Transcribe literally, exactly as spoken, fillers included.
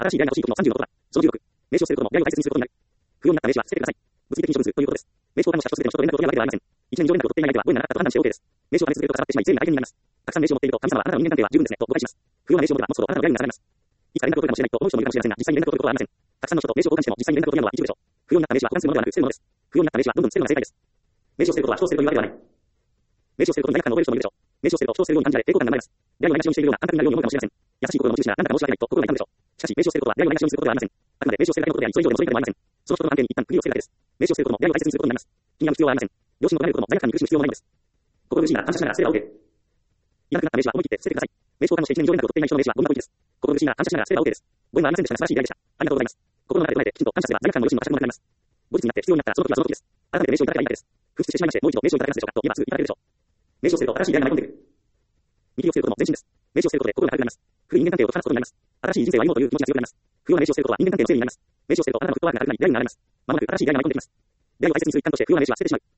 新しい依頼が欲しい時のさんじゅうのことだ。そのじゅうろく、名称することも依頼を大切にすることになる。不要になった名詞は捨ててください。物理的に処分するということです。名称間の社とすべての人と連絡を取り合うわけではありません。一年以上連絡を取っていない相手は、どうにならなかったと判断して OK です。名称を兼ね続けるとかさばってしまい、全員が大変になります。たくさん名詞を持っていると、神様はあなたの人間関係は十分ですね、と誤解します。不要な名詞を持てば、持つほどあなたの害になられます。いつか連絡を取るかもしれないと思う人もいるかもしれませんが、実際に連絡を取ることはありません。たくさんの人と名詞を交換しても、実際に連絡を取るのは一部でしょう。不要になった名詞は保管するものではなく、捨てるものです。不要になった名詞はどんどん捨てるのが正解です。名詞を捨てることは人を捨てるというわけではない。名詞を捨てることに罪悪感を覚える人もいるでしょう。名詞を捨てると人を捨てるように感じられ、抵抗感が生まれます。出会いをないがしろにしているような感覚になるように思うかもしれません。優しい心を持つ主なら、あなたが申し訳ないと心が痛むでしょう。しかし、名詞を捨てることは出会いをないがしろにすることではありません。あくまで名詞を捨てるだけのことであり、それ以上でもそれ以下でもありません。その人との関係に一旦区切りをつけるだけです。名詞を捨てることも出会いを大切にすることになります。気になる必要はありません。良心を離れることも罪悪感に苦しむ必要もないのです。心苦しいなら感謝しながら捨てれば OK。いなくなった名詞は思い切って捨ててください。名詞を換していちねん以上連絡を取っていない人の名詞はゴミ箱行きです。心苦しいなら感謝しながら捨てれば OK です。ご縁はありませんでしたが素晴らしい依頼でした。ありがとうございます。心の中で唱えてきちんと感謝すれば罪悪感も良心も私もなくなります。後日になって必要になったらその時はその時です。改めて名詞をいただけばいいだけです。紛失してしまいまして、もう一度名詞をいただけますでしょうかと今すぐいただけるでしょう。名詞を捨てると新しい依頼が舞い込んでくる。見切りを捨てることも前進です。名詞を捨てることで心が軽くなります。古い人間関係を話すことになります。新しい人生を歩もうという気持ちが強くなります。不要な名詞を捨てることは人間関係の整理になります。名詞を捨てるとあなたのフットワークが軽くなり、依頼になられます。まもなく新しい依頼が舞い込んできます。依頼を大切にする一環として不要な名詞は捨ててしまう。